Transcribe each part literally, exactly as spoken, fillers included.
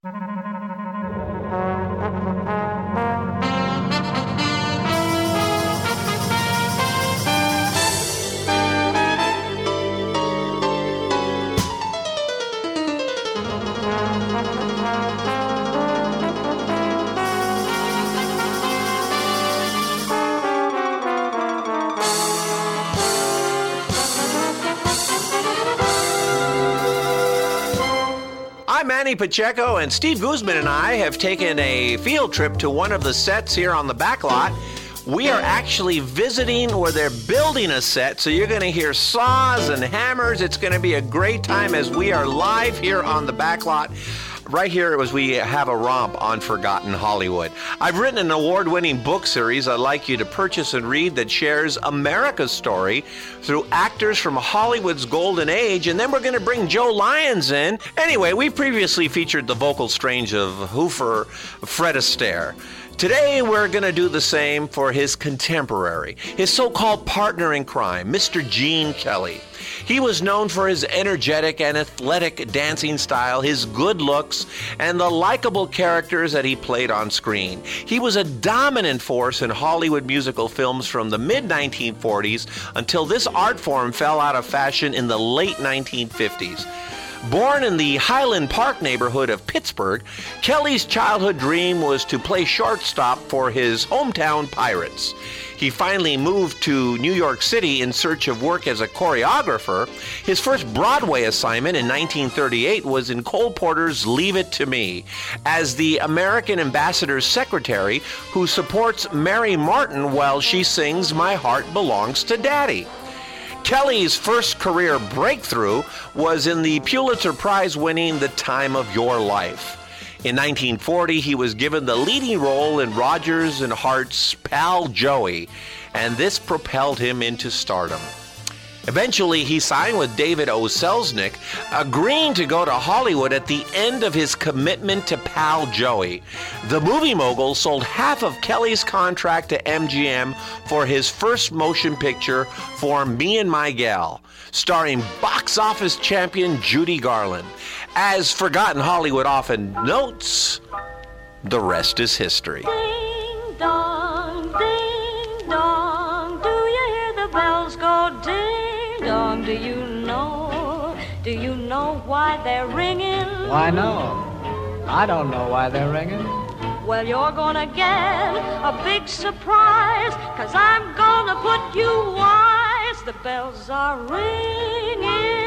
I'm Manny Pacheco, and Steve Guzman and I have taken a field trip to one of the sets here on the back lot. We are actually visiting where they're building a set, so you're going to hear saws and hammers. It's going to be a great time as we are live here on the back lot. Right here as we have a romp on Forgotten Hollywood. I've written an award-winning book series I'd like you to purchase and read that shares America's story through actors from Hollywood's golden age, and then we're going to bring Joe Lyons in. Anyway, we previously featured the vocal strains of Hoofer Fred Astaire. Today, we're going to do the same for his contemporary, his so-called partner in crime, Mister Gene Kelly. He was known for his energetic and athletic dancing style, his good looks, and the likable characters that he played on screen. He was a dominant force in Hollywood musical films from the mid nineteen forties until this art form fell out of fashion in the late nineteen fifties. Born in the Highland Park neighborhood of Pittsburgh, Kelly's childhood dream was to play shortstop for his hometown Pirates. He finally moved to New York City in search of work as a choreographer. His first Broadway assignment in nineteen thirty-eight was in Cole Porter's Leave It to Me, as the American ambassador's secretary who supports Mary Martin while she sings My Heart Belongs to Daddy. Kelly's first career breakthrough was in the Pulitzer Prize-winning The Time of Your Life. In nineteen forty, he was given the leading role in Rodgers and Hart's Pal Joey, and this propelled him into stardom. Eventually, he signed with David O. Selznick, agreeing to go to Hollywood at the end of his commitment to Pal Joey. The movie mogul sold half of Kelly's contract to M G M for his first motion picture, For Me and My Gal, starring box office champion Judy Garland. As Forgotten Hollywood often notes, the rest is history. Ding dong, ding dong, do you hear the bells go ding dong? Do you know, do you know why they're ringing? Why, no. I don't know why they're ringing. Well, you're gonna get a big surprise, 'cause I'm gonna put you wise. The bells are ringing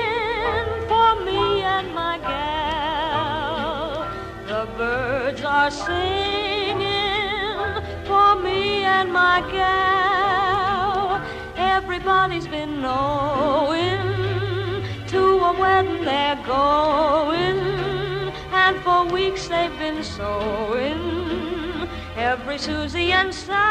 for me and my gal. The birds are singing for me and my gal. Everybody's been knowing to a wedding they're going, and for weeks they've been sewing. Every Susie and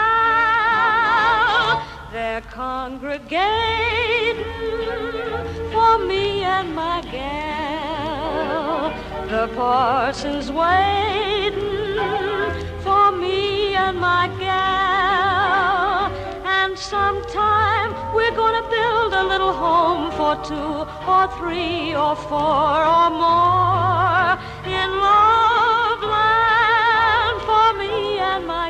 Sal, they're congregating for me and my gal. The parson's waiting for me and my gal. And sometime we're gonna build a little home for two or three or four or more in Loveland for me and my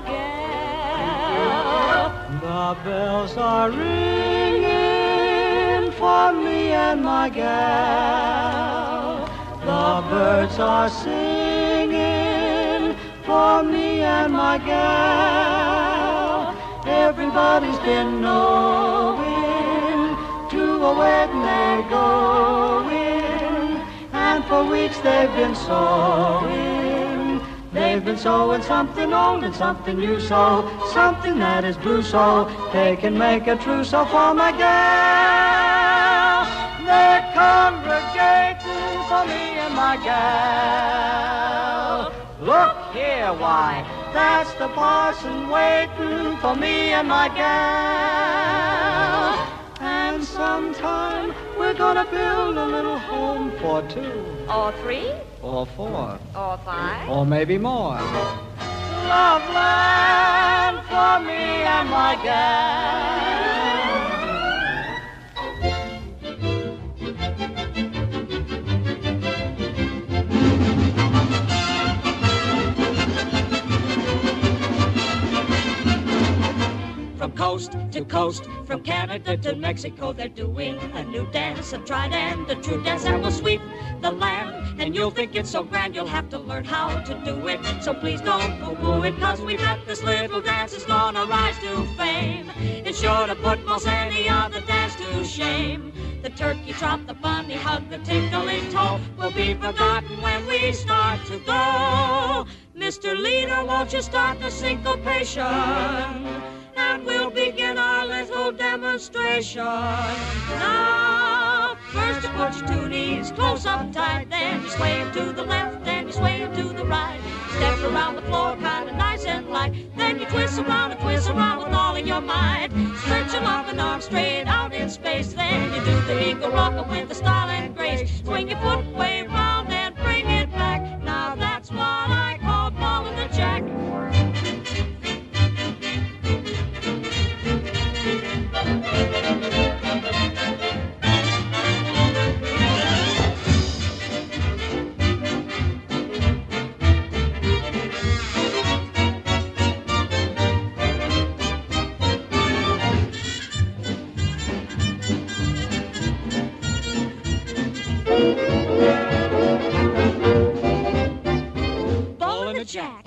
gal. The bells are ringing for me and my gal. The birds are singing for me and my gal. Everybody's been knowing to a wedding they're going, and for weeks they've been sewing. They've been sewing something old and something new, so something that is blue, so they can make a trousseau for my gal. They're congregating for me and my gal. Look here, why, that's the parson waiting for me and my gal. And sometime we're gonna build a little home for two. Or three? Or four. Or five? Or maybe more. Loveland for me and my gal. to coast. From Canada to Mexico, they're doing a new dance, a tried and a true dance that will sweep the land. And you'll think it's so grand, you'll have to learn how to do it. So please don't poo-poo it, cause we've got this little dance that's gonna rise to fame. It's sure to put most any other dance to shame. The turkey trot, the bunny hug, the tinkling toe will be forgotten when we start to go. Mister Leader, won't you start the syncopation? And we'll begin our little demonstration. Now, first you put your two knees close up tight, then you sway them to the left, then you sway them to the right. Step around the floor kind of nice and light, then you twist around and twist around with all of your might. Stretch your long and arm straight out in space, then you do the eagle rocker with the style and grace. Swing your foot way round and bring it back. Now that's what I call ball in the jack. Ball in the jack.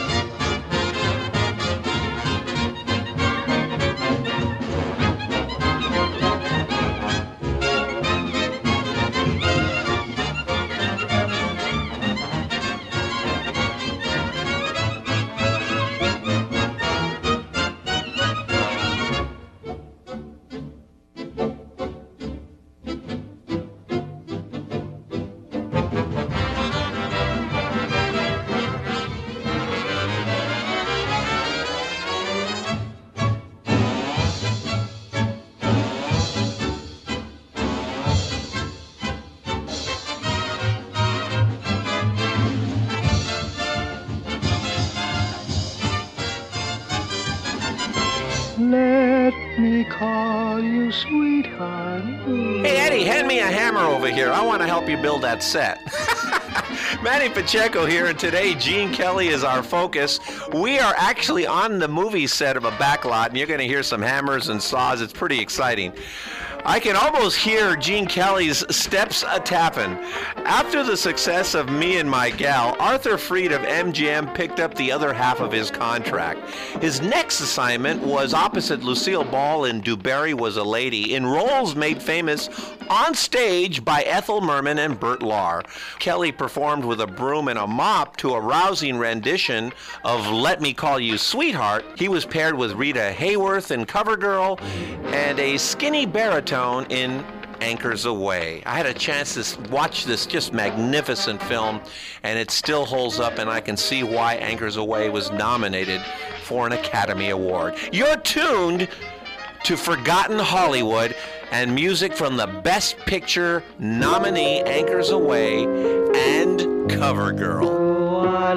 Let me call you sweetheart. Hey, Eddie, hand me a hammer over here. I want to help you build that set. Manny Pacheco here, and today Gene Kelly is our focus. We are actually on the movie set of a backlot, and you're going to hear some hammers and saws. It's pretty exciting. I can almost hear Gene Kelly's steps a-tappin'. After the success of Me and My Gal, Arthur Freed of M G M picked up the other half of his contract. His next assignment was opposite Lucille Ball in Do Barry Was a Lady, in roles made famous on stage by Ethel Merman and Bert Lahr. Kelly performed with a broom and a mop to a rousing rendition of Let Me Call You Sweetheart. He was paired with Rita Hayworth in CoverGirl and a skinny baritone in Anchors Away. I had a chance to watch this just magnificent film, and it still holds up, and I can see why Anchors Away was nominated for an Academy Award. You're tuned to Forgotten Hollywood and music from the Best Picture nominee Anchors Away and CoverGirl. Oh, I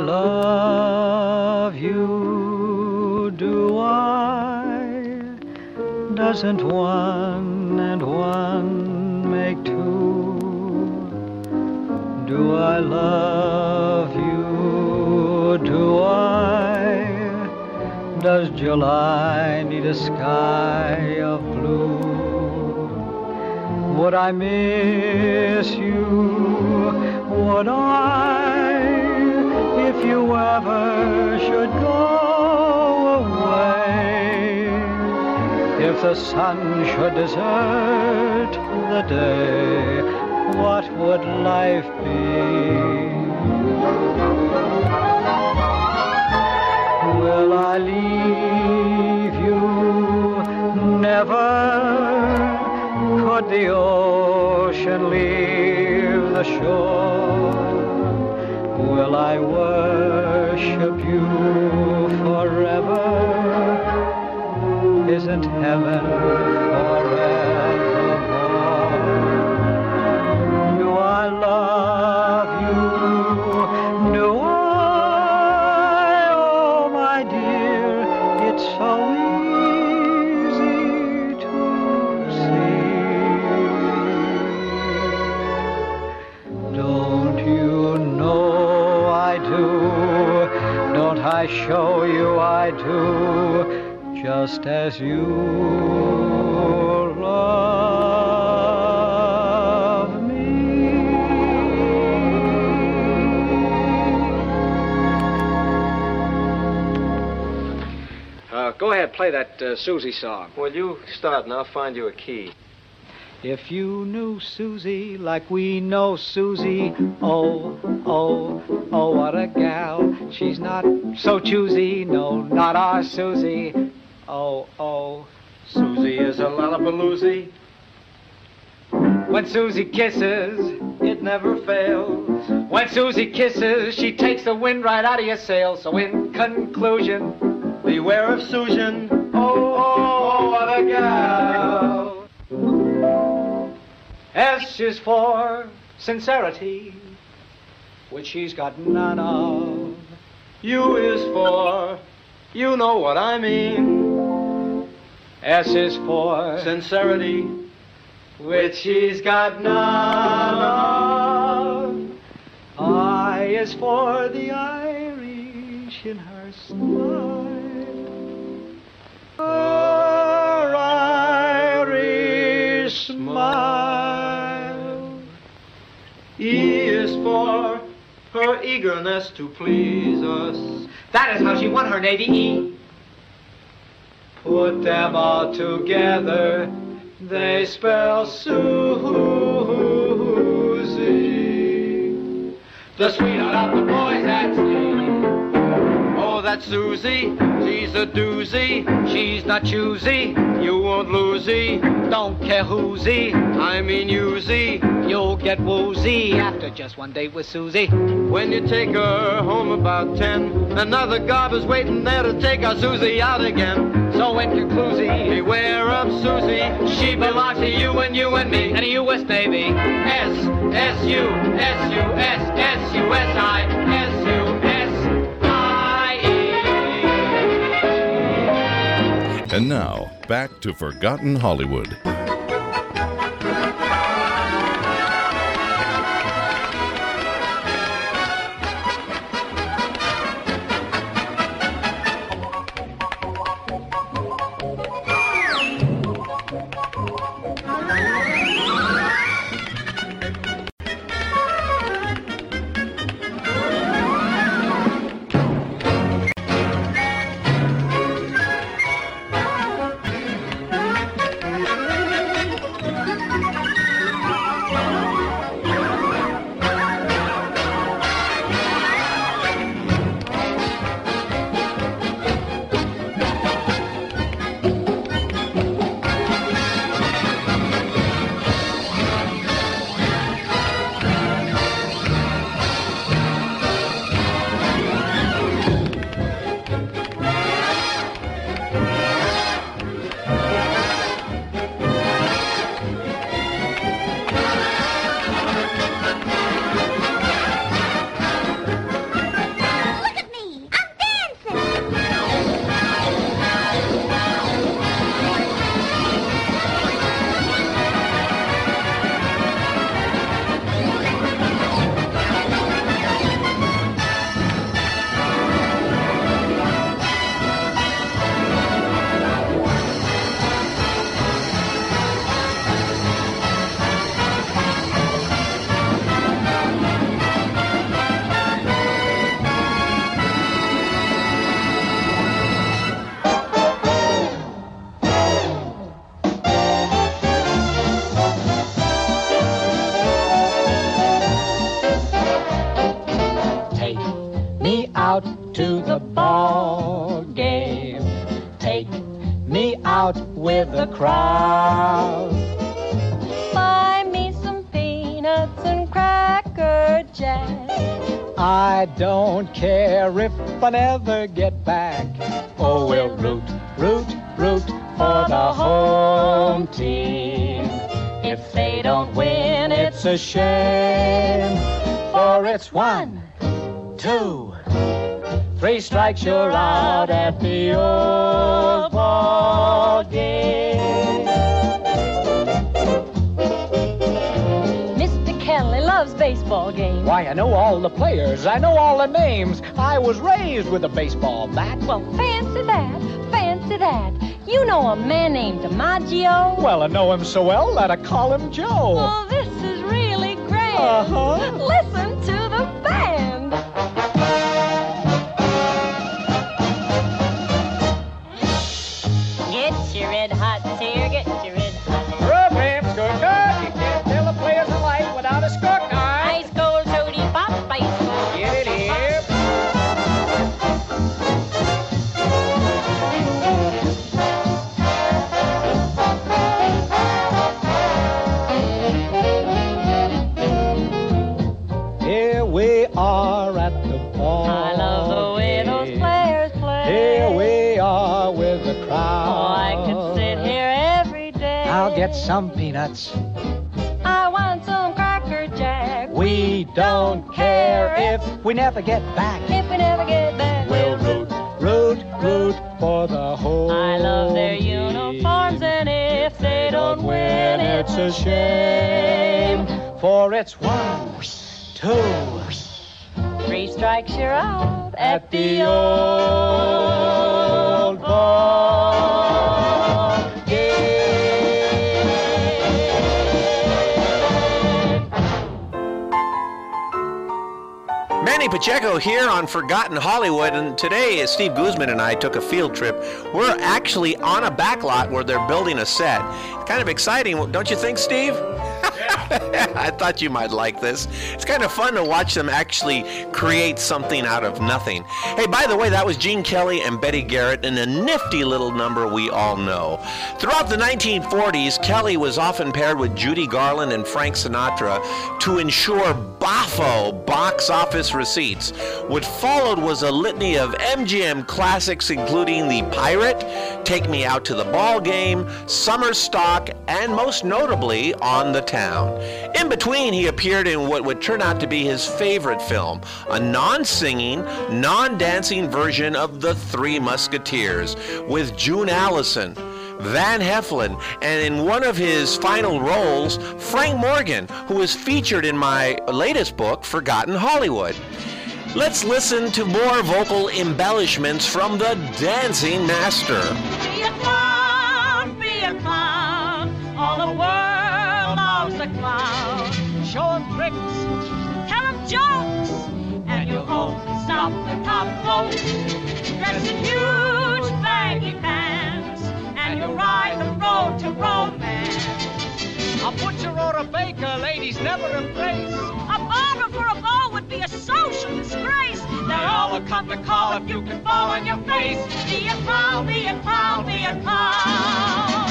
love you, do I? Doesn't one and one make two? Do I love you, do I? Does July need a sky of blue? Would I miss you? Would I, if you ever should go away? If the sun should desert the day, what would life be? Will I leave you? Never. Could the ocean leave the shore? Will I worship you forever? Isn't heaven forevermore? Do I love you? Do I? Oh, my dear, it's so easy to see. Don't you know I do? Don't I show you I do? just as you love me. Uh, go ahead, play that uh, Susie song. Well, you start and I'll find you a key. If you knew Susie like we know Susie, oh, oh, oh, what a gal. She's not so choosy, no, not our Susie. Oh, oh, Susie is a lollapaloozy. when Susie kisses, it never fails. When Susie kisses, she takes the wind right out of your sails. So in conclusion, Beware of Susan. oh, oh, what a gal. S is for sincerity, which she's got none of. U is for, you know what I mean. S is for Sincerity. which she's got none of. I is for the Irish in her smile. Her Irish smile. E is for her eagerness to please us. That is how she won her Navy E. Put them all together, they spell Susie. The sweetheart of the boys at sea. Oh, that's Susie. She's a doozy. She's not choosy, You won't losey. don't care who'sy. I mean usey. You'll get woozy after just one date with Susie. When you take her home about ten, another gobber's waiting there to take our Susie out again. So in conclusion, Beware of Susie. she belongs to you and you and me and the U S Navy. S, S, U, S, U, S, S, U, S, I, S, U, S, I, E. And now, back to Forgotten Hollywood. To the ball game, take me out with the crowd. Buy me some peanuts and cracker jack. I don't care if I never get back. Oh, we'll root, root, root for the home team. If they don't win, it's a shame. For it's one, two, three strikes, you're out at the old ball game. Mister Kelly loves baseball. baseball game? Why, I know all the players. I know all the names. I was raised with a baseball bat. Well, fancy that, fancy that. You know a man named DiMaggio? Well, I know him so well that I call him Joe. Oh, this is really grand. Uh-huh. Listen to the band. Get your red hot tear, get your red hot. Rub him, Skooker. You can't tell the players alike without a scook eye. Ice cold toady pop, ice cold. Get it here. Here we are at the ball. I love the way those players play. Here we are with the crowd. Oh, I could sit here every day. I'll get some peanuts. I want some Cracker Jack. We don't care if we never get back. If we never get back, We'll root, root, root for the whole I love their team. uniforms, and if they don't win, It's a shame, for it's one, two, three strikes, you're out at the old ball game. Manny Pacheco here on Forgotten Hollywood, and today Steve Guzman and I took a field trip. We're actually on a back lot where they're building a set. Kind of exciting, don't you think, Steve? I thought you might like this. It's kind of fun to watch them actually create something out of nothing. Hey, by the way, that was Gene Kelly and Betty Garrett in a nifty little number we all know. Throughout the nineteen forties, Kelly was often paired with Judy Garland and Frank Sinatra to ensure boffo box office receipts. What followed was a litany of M G M classics, including The Pirate, Take Me Out to the Ball Game, Summer Stock, and most notably, On the Town. In between, he appeared in what would turn out to be his favorite film, a non-singing, non-dancing version of The Three Musketeers with June Allison, Van Heflin, and in one of his final roles, Frank Morgan, who is featured in my latest book, Forgotten Hollywood. Let's listen to more vocal embellishments from the dancing master. Be a clown, be a clown. All the world loves a clown. Show 'em tricks, tell 'em jokes, and you'll only stop the top folks. Dress in huge baggy pants, and you'll ride the road to romance. A butcher or a baker, ladies never embrace. A barber for a ball would be a social disgrace. They're all a come to call if you can fall on your face. Be a clown, be a clown, be a clown.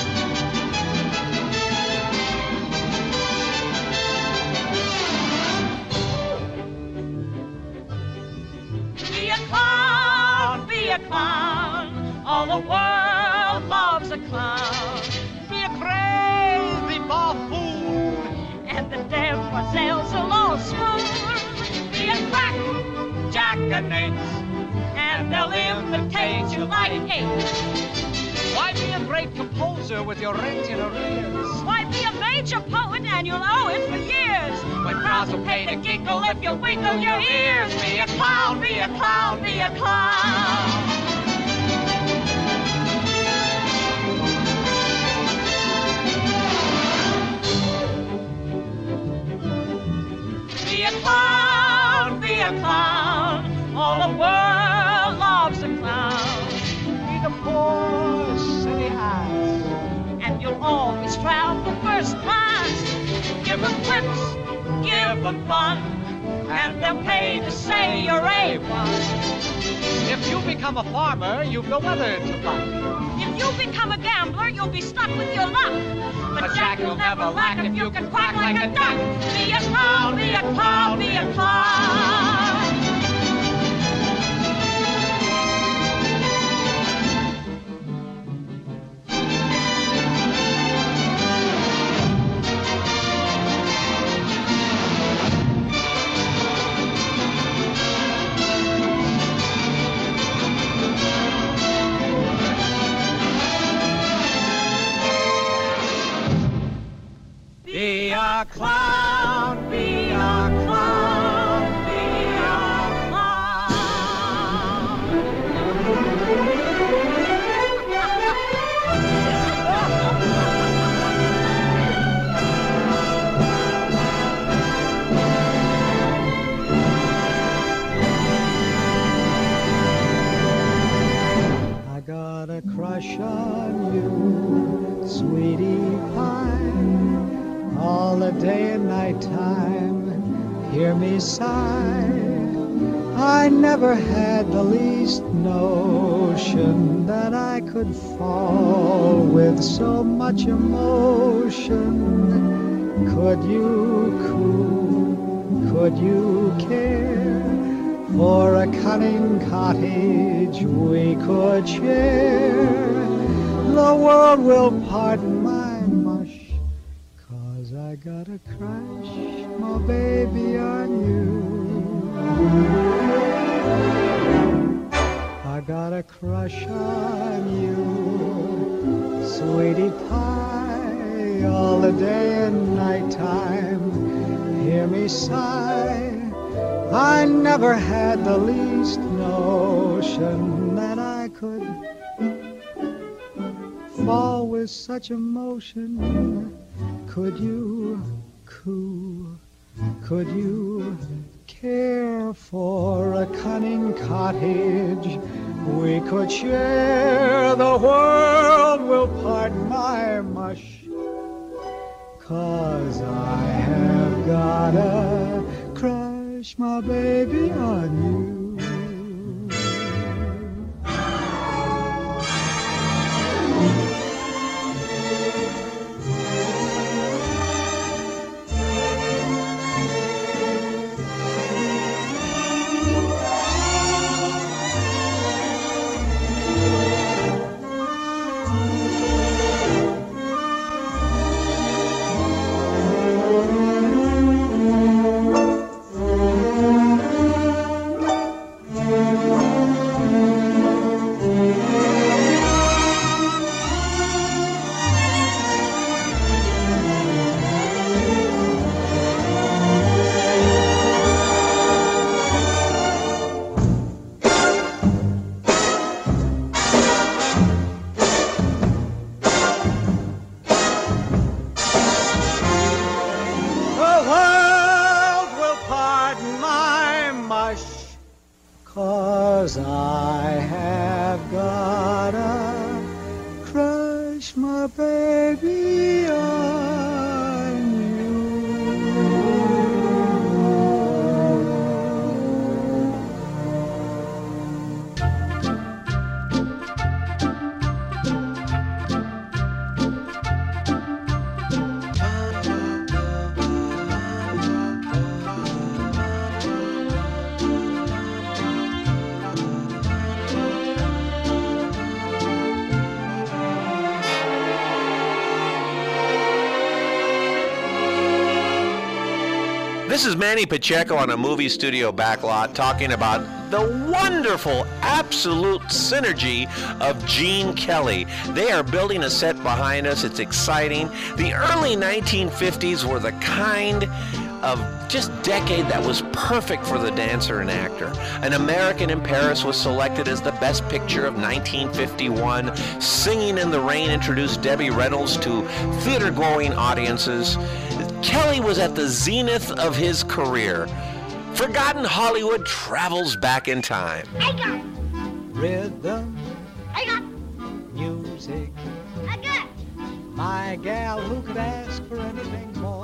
Be a clown, be a clown. All the world loves a clown. Be a crazy buffoon. And the demoiselles will all swoon. Be a crack jackanapes, and they'll imitate you like apes. Why be a great composer with your rent in arrears? Why be a major poet and you'll owe it for years? When crowds will pay to giggle if you wiggle your ears. Be a clown, be a clown, be a clown. Be a clown, be a clown. All the world loves a clown. Be the poor city ass. And you'll always travel first class. Give them quips, give them fun, and they'll pay to say you're A one. If you become a farmer, you've no weather to fight. If you become a gambler, you'll be stuck with your luck. But Jack, you'll never lack if you can quack like a duck. Be a clown, be a clown, be a clown. Be a clown, be a crush on you, sweetie pie. All the day and night time, hear me sigh. I never had the least notion that I could fall with so much emotion. Could you coo, could you care for a cunning cottage we could share? The world will pardon my mush, 'cause I got a crush, my baby, on you. I got a crush on you, sweetie pie. All the day and night time, hear me sigh. I never had the least notion that I could fall with such emotion. Could you coo, could you care for a cunning cottage we could share? The world will pardon my mush, 'cause I have got a crush, my baby, on you. This is Manny Pacheco on a movie studio backlot talking about the wonderful, absolute synergy of Gene Kelly. They are building a set behind us. It's exciting. The early nineteen fifties were the kind of just decade that was perfect for the dancer and actor. An American in Paris was selected as the best picture of nineteen fifty-one. Singing in the Rain introduced Debbie Reynolds to theater-going audiences. Kelly was at the zenith of his career. Forgotten Hollywood travels back in time. I got Rhythm, I got music, I got my gal, who could ask for anything more?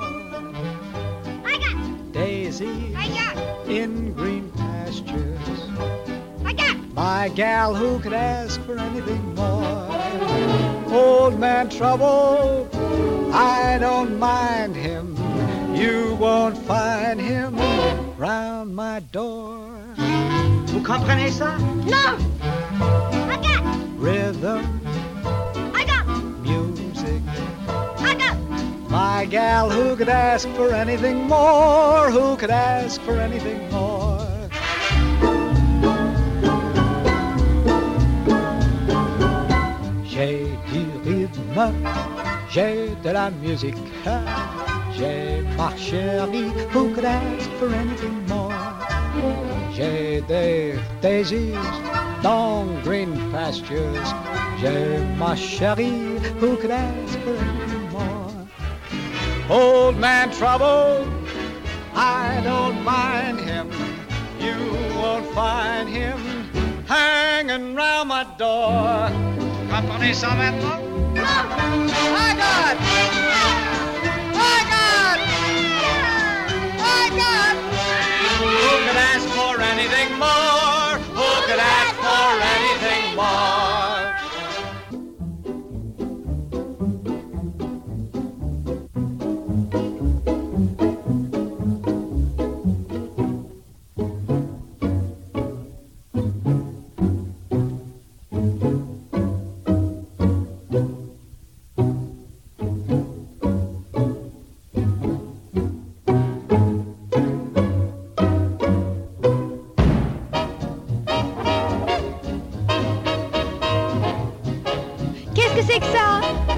I got Daisy, I got in green pastures, I got my gal, who could ask for anything more? Old man Trouble, I don't mind him. You won't find him round my door. Vous comprenez ça? No! I got Rhythm, I got music, I got my gal, who could ask for anything more? Who could ask for anything more? J'ai du rythme, j'ai de la musique, j'ai ma chérie, who could ask for anything more? J'ai des daisies dans green pastures, j'ai ma chérie, who could ask for anything more? Old man Trouble, I don't mind him, you won't find him hanging round my door. comprenez ça maintenant? I got! I got! I got! Who could ask for anything more? Who could ask for anything more? Qu'est-ce que c'est que ça?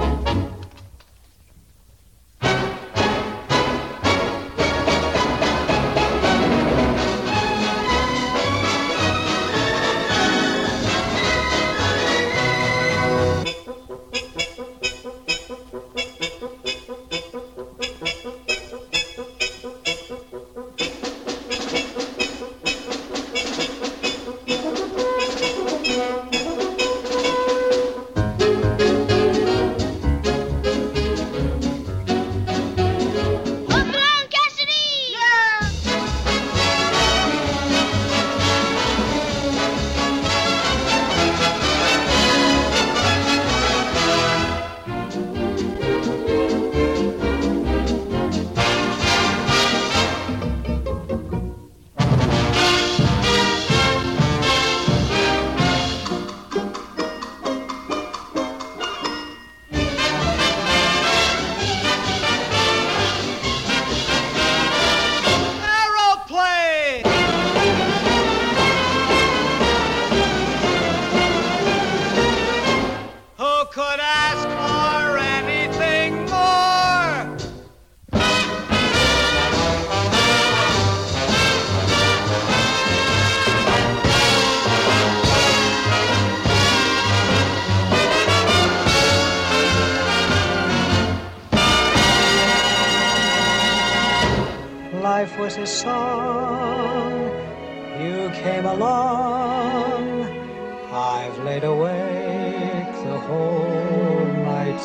Life was a song, you came along, I've laid awake the whole night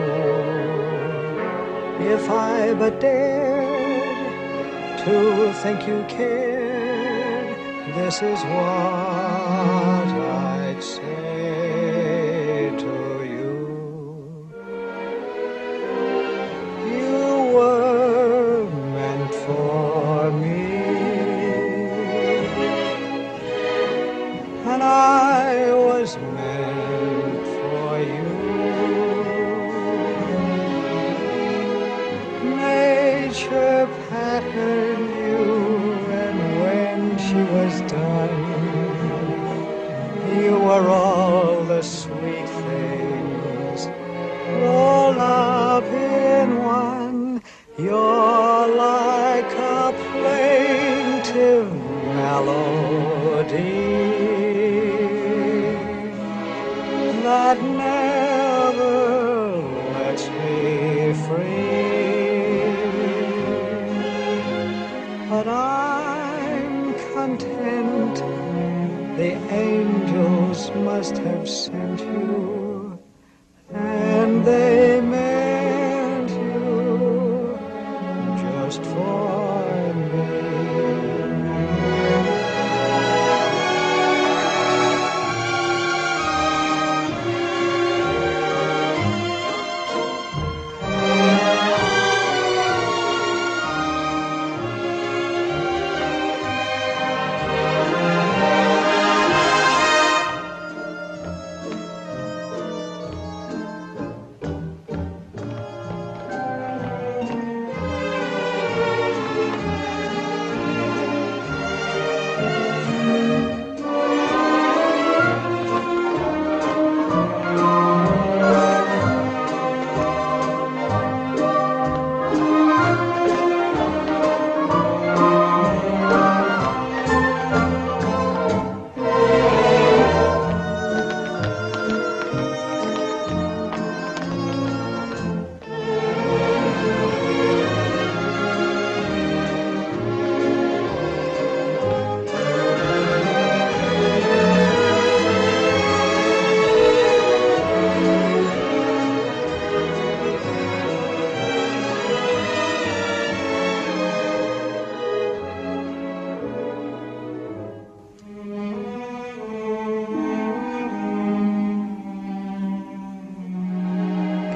through. If I but dared to think you cared, this is what I'd say to you. You were meant for me, and I was meant for you. Nature patterned you, and when she was done, you were all the sweet things rolled up in one. You're like a plaintive melody that never lets me free. But I'm content, the angels must have sent you, and they meant you just for me.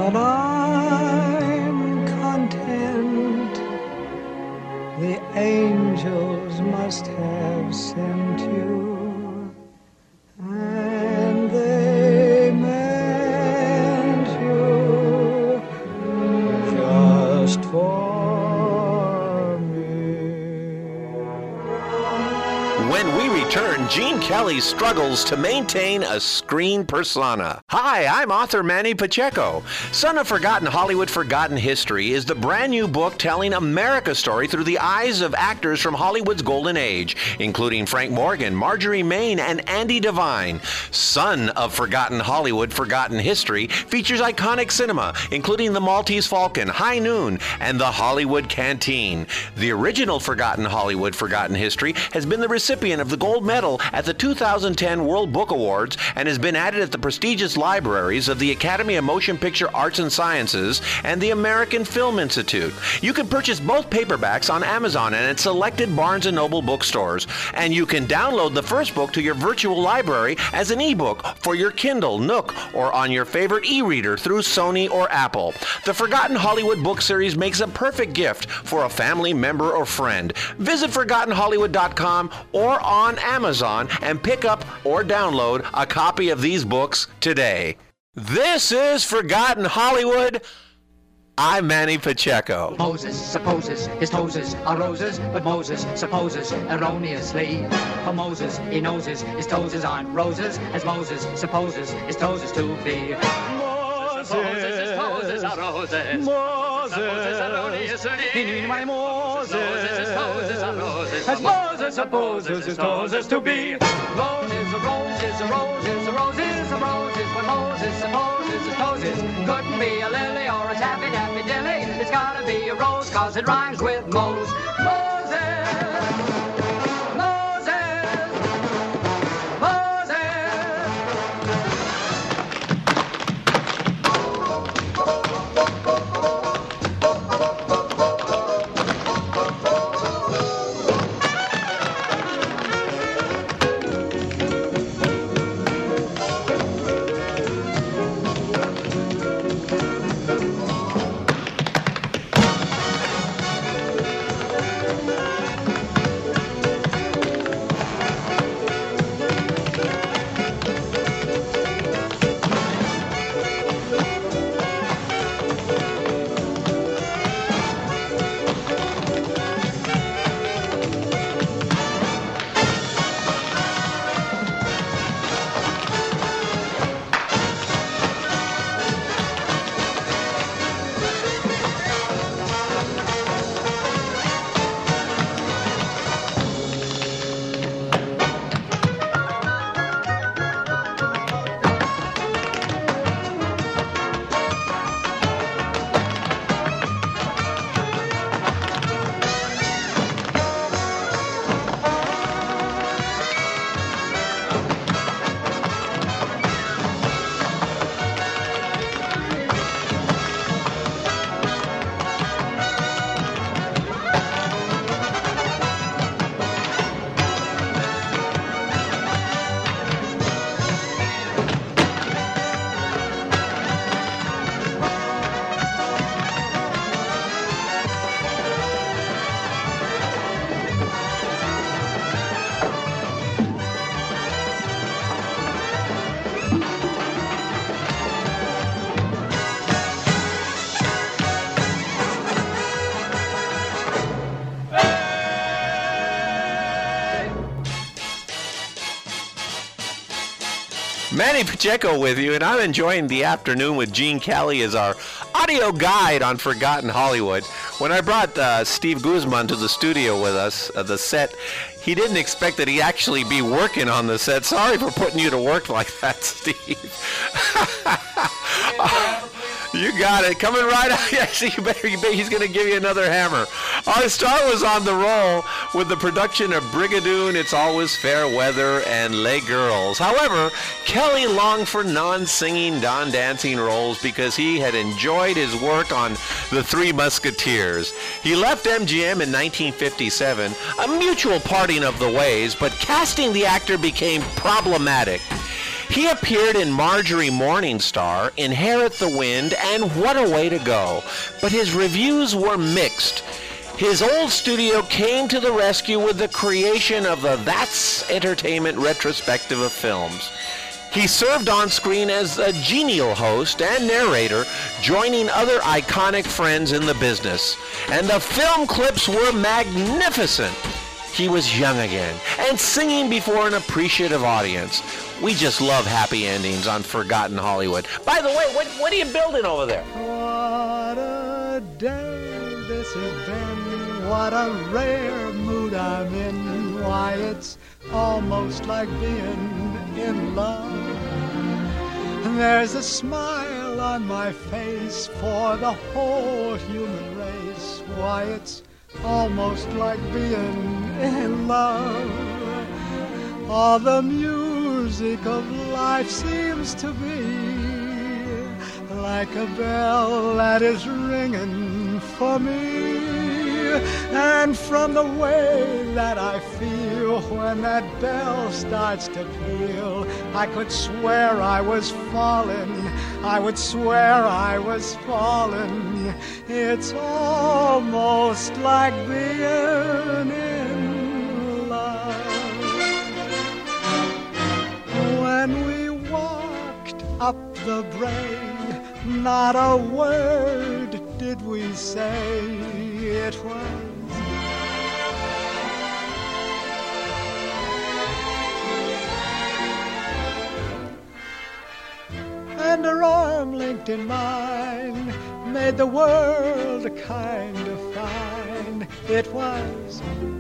but I'm content. The angels must have sent you, and they meant you just for me. When we return, Gene Kelly struggles to maintain a screen persona. Hi, I'm author Manny Pacheco. Son of Forgotten Hollywood, Forgotten History is the brand new book telling America's story through the eyes of actors from Hollywood's golden age, including Frank Morgan, Marjorie Main, and Andy Devine. Son of Forgotten Hollywood, Forgotten History features iconic cinema, including The Maltese Falcon, High Noon, and The Hollywood Canteen. The original Forgotten Hollywood, Forgotten History has been the recipient of the gold medal at the two thousand ten World Book Awards and has been added at the prestigious libraries of the Academy of Motion Picture Arts and Sciences and the American Film Institute. You can purchase both paperbacks on Amazon and at selected Barnes and Noble bookstores. And you can download the first book to your virtual library as an ebook for your Kindle, Nook, or on your favorite e-reader through Sony or Apple. The Forgotten Hollywood book series makes a perfect gift for a family member or friend. Visit forgotten hollywood dot com or on Amazon and pick up or download a copy of these books today. This is Forgotten Hollywood. I'm Manny Pacheco. Moses supposes his toes are roses, but Moses supposes erroneously. For Moses, he knows his toes aren't roses, as Moses supposes his toes to be. Moses supposes his toes are roses. Moses erroneously. Moses his toes are roses, as Moses supposes his toes to be. Roses are roses, a rose is a rose is a rose is what Moses supposes his toes is. Couldn't be a lily or a taffy taffy dilly. It's gotta be a rose, cause it rhymes with Mose. Moses, Moses, Moses. Manny Pacheco with you, and I'm enjoying the afternoon with Gene Kelly as our audio guide on Forgotten Hollywood. When I brought uh, Steve Guzman to the studio with us, uh, the set, he didn't expect that he'd actually be working on the set. Sorry for putting you to work like that, Steve. You got it. Coming right out. Yes, you better, you better, he's going to give you another hammer. Our star was on the roll with the production of Brigadoon, It's Always Fair Weather, and Les Girls. However, Kelly longed for non-singing, non-dancing roles because he had enjoyed his work on The Three Musketeers. He left M G M in nineteen fifty-seven, a mutual parting of the ways, but casting the actor became problematic. He appeared in Marjorie Morningstar, Inherit the Wind, and What a Way to Go, but his reviews were mixed. His old studio came to the rescue with the creation of the That's Entertainment retrospective of films. He served on screen as a genial host and narrator, joining other iconic friends in the business. And the film clips were magnificent. He was young again and singing before an appreciative audience. We just love happy endings on Forgotten Hollywood. By the way, what, what are you building over there? What a day this has been. What a rare mood I'm in. Why, it's almost like being in love. There's a smile on my face for the whole human race. Why, it's almost like being in love. All the music of life seems to be like a bell that is ringing for me. And from the way that I feel when that bell starts to peal, I could swear I was falling, I would swear I was falling. It's almost like being in love. When we walked up the brae, not a word did we say. It was and her arm linked in mine made the world a kind of fine. It was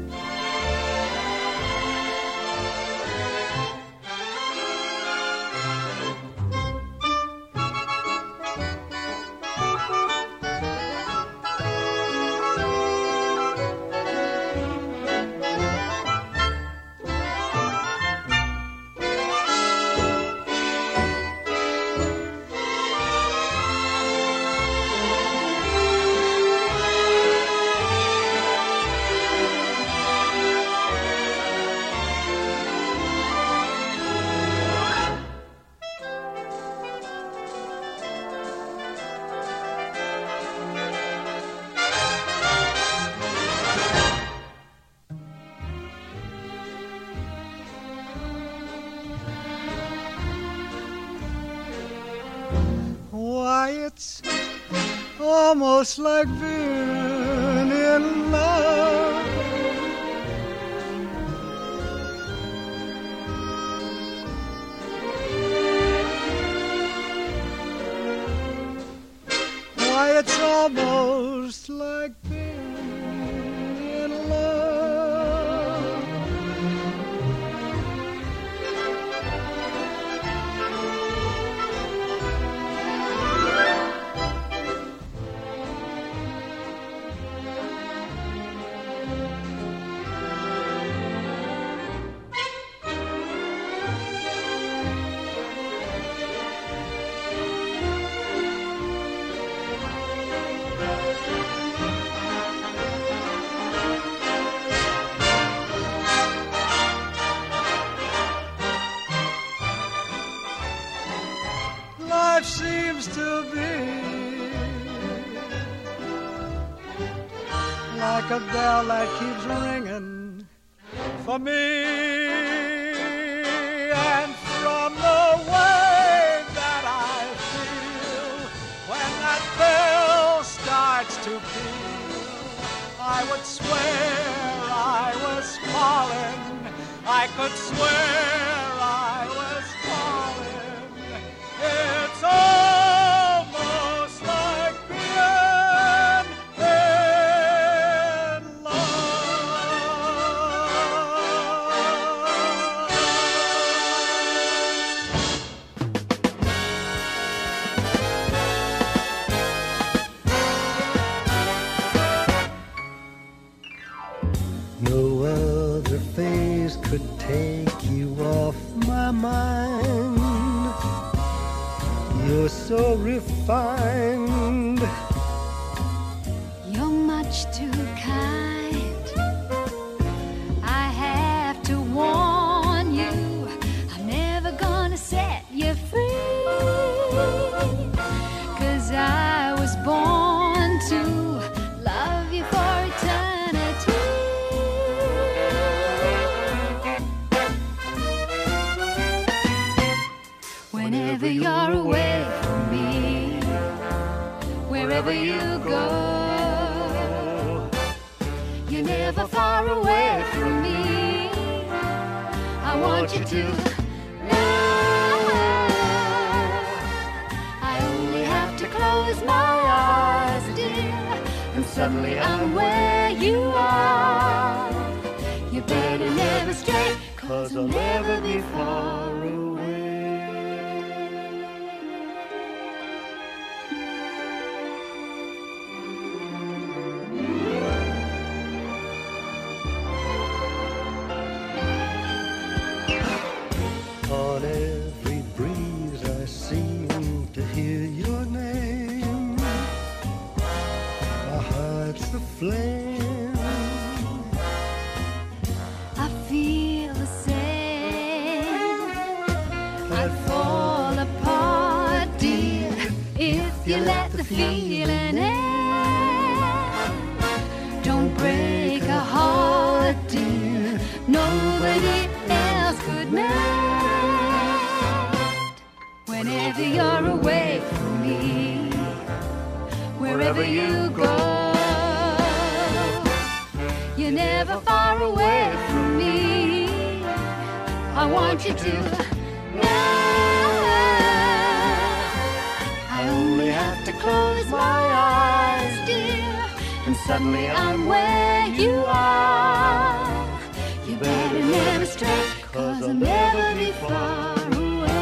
it's almost like being in love. Why, it's almost like being in love. Life seems to be like a bell that keeps ringing for me. And from the way that I feel when that bell starts to peal, I would swear I was falling, I could swear I was falling. It's almost like being in love. No other face could take you off my mind. You're so refined. You're much too kind. I have to warn you, I'm never gonna set you free. 'Cause I was born to love you for eternity. Whenever you're away from me, wherever you go, you're never far away from me. I want you to know I only have to close my eyes, dear, and suddenly I'm where you are. You better never stray, 'cause I'll never be far away. On every breeze I seem to hear your name. My heart's aflame. I feel the same. I'd fall apart, dear, if you let the feeling in. Don't break a heart, dear, nobody else could mend. Whenever you're away from me, wherever you go, you're never far away from me. I want you to know I only have to close my eyes, dear, and suddenly I'm where you are. You better never stray, 'cause I'll never be far away.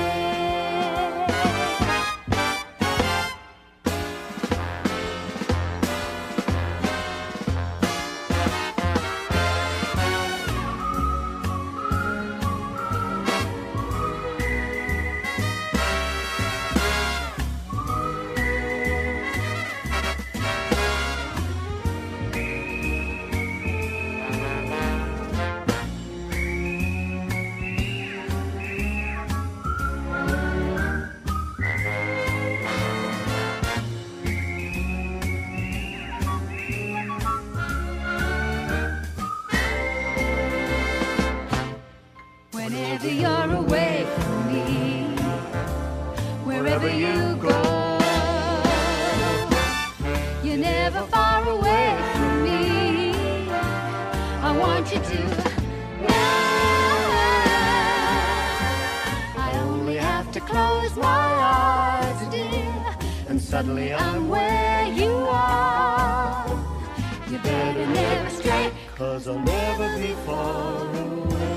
Whenever you're away from me, wherever you go, you're never far away from me. I want you to know I only have to close my eyes, dear, and suddenly I'm where you are. You better never stray, 'cause I'll never be far away.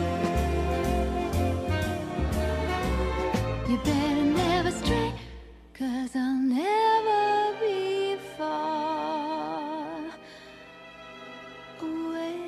You better never stray, 'cause I'll never be far away.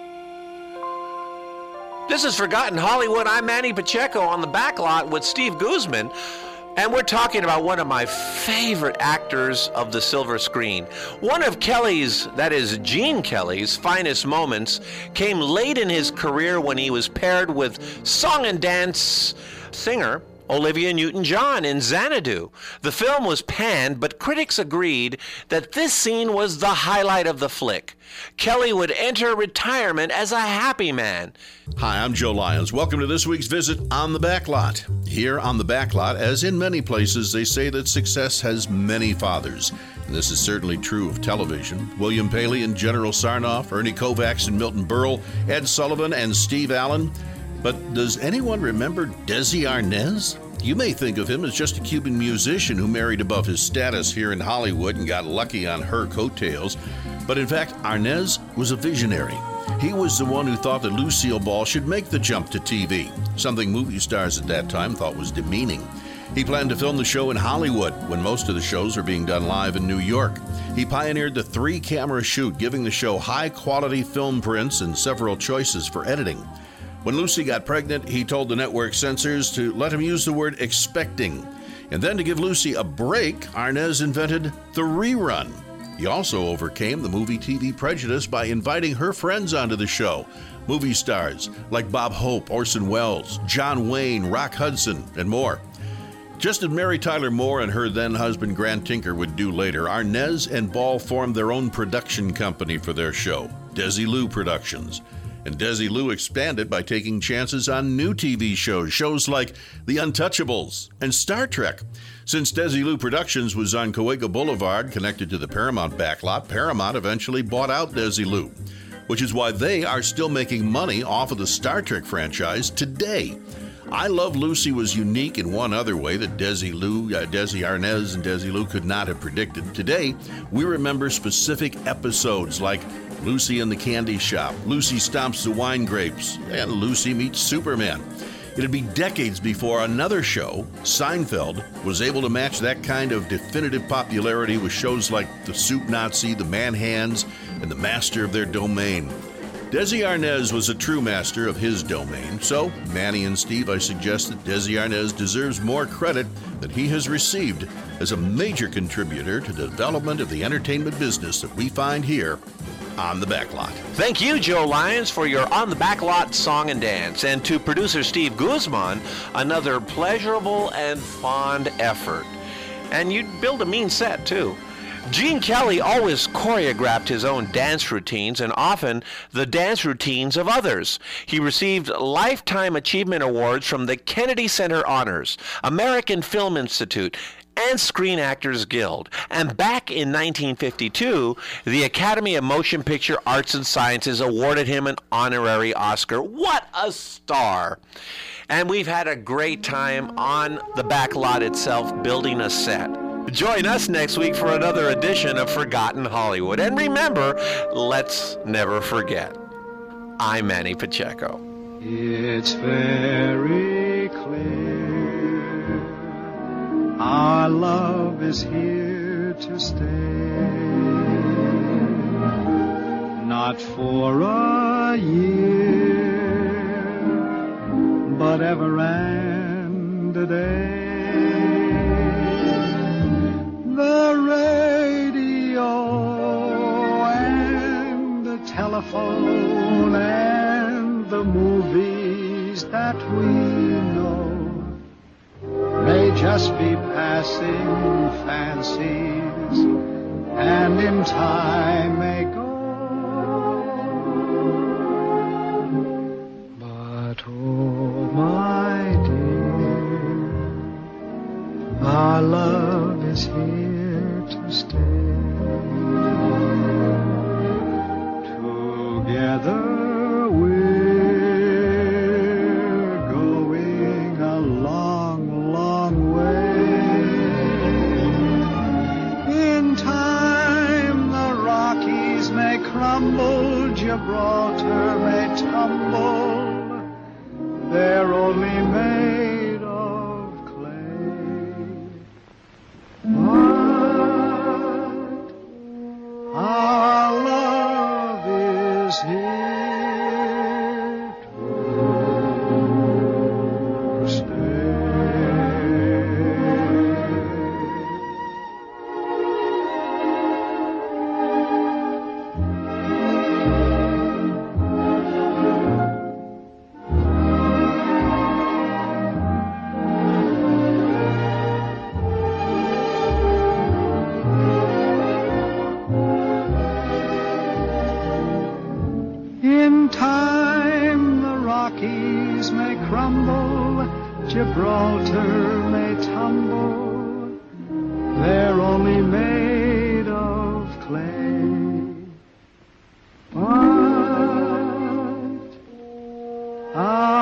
This is Forgotten Hollywood. I'm Manny Pacheco on the back lot with Steve Guzman. And we're talking about one of my favorite actors of the silver screen. One of Kelly's, that is Gene Kelly's, finest moments came late in his career when he was paired with song and dance singer Olivia Newton-John in Xanadu. The film was panned, but critics agreed that this scene was the highlight of the flick. Kelly would enter retirement as a happy man. Hi, I'm Joe Lyons. Welcome to this week's visit on the Backlot. Here on the Backlot, as in many places, they say that success has many fathers. And this is certainly true of television. William Paley and General Sarnoff, Ernie Kovacs and Milton Berle, Ed Sullivan and Steve Allen. But does anyone remember Desi Arnaz? You may think of him as just a Cuban musician who married above his status here in Hollywood and got lucky on her coattails. But in fact, Arnaz was a visionary. He was the one who thought that Lucille Ball should make the jump to T V, something movie stars at that time thought was demeaning. He planned to film the show in Hollywood when most of the shows are being done live in New York. He pioneered the three-camera shoot, giving the show high-quality film prints and several choices for editing. When Lucy got pregnant, he told the network censors to let him use the word expecting. And then to give Lucy a break, Arnaz invented the rerun. He also overcame the movie T V prejudice by inviting her friends onto the show. Movie stars like Bob Hope, Orson Welles, John Wayne, Rock Hudson, and more. Just as Mary Tyler Moore and her then-husband Grant Tinker would do later, Arnaz and Ball formed their own production company for their show, Desilu Productions. And Desilu expanded by taking chances on new T V shows, shows like The Untouchables and Star Trek. Since Desilu Productions was on Cahuenga Boulevard, connected to the Paramount backlot, Paramount eventually bought out Desilu, which is why they are still making money off of the Star Trek franchise today. I Love Lucy was unique in one other way that Desilu, uh, Desi Arnaz and Desilu could not have predicted. Today, we remember specific episodes like Lucy in the Candy Shop, Lucy Stomps the Wine Grapes, and Lucy Meets Superman. It'd be decades before another show, Seinfeld, was able to match that kind of definitive popularity with shows like The Soup Nazi, The Man Hands, and The Master of Their Domain. Desi Arnaz was a true master of his domain, so, Manny and Steve, I suggest that Desi Arnaz deserves more credit than he has received as a major contributor to the development of the entertainment business that we find here on the Backlot. Thank you, Joe Lyons, for your On the Backlot song and dance. And to producer Steve Guzman, another pleasurable and fond effort. And you'd build a mean set, too. Gene Kelly always choreographed his own dance routines and often the dance routines of others. He received Lifetime Achievement Awards from the Kennedy Center Honors, American Film Institute, and Screen Actors Guild. And back in nineteen fifty-two, the Academy of Motion Picture Arts and Sciences awarded him an honorary Oscar. What a star! And we've had a great time on the Backlot itself building a set. Join us next week for another edition of Forgotten Hollywood. And remember, let's never forget. I'm Manny Pacheco. It's very clear our love is here to stay. Not for a year, but ever and a day. The radio and the telephone and the movies that we know may just be passing fancies and in time may go. But oh my dear, our love is here to stay. Together we're going a long, long way. In time the Rockies may crumble, Gibraltar may tumble. They're only made of clay. Our love is here to stay. In time the Rockies may crumble, Gibraltar may tumble. They're only made of clay. But our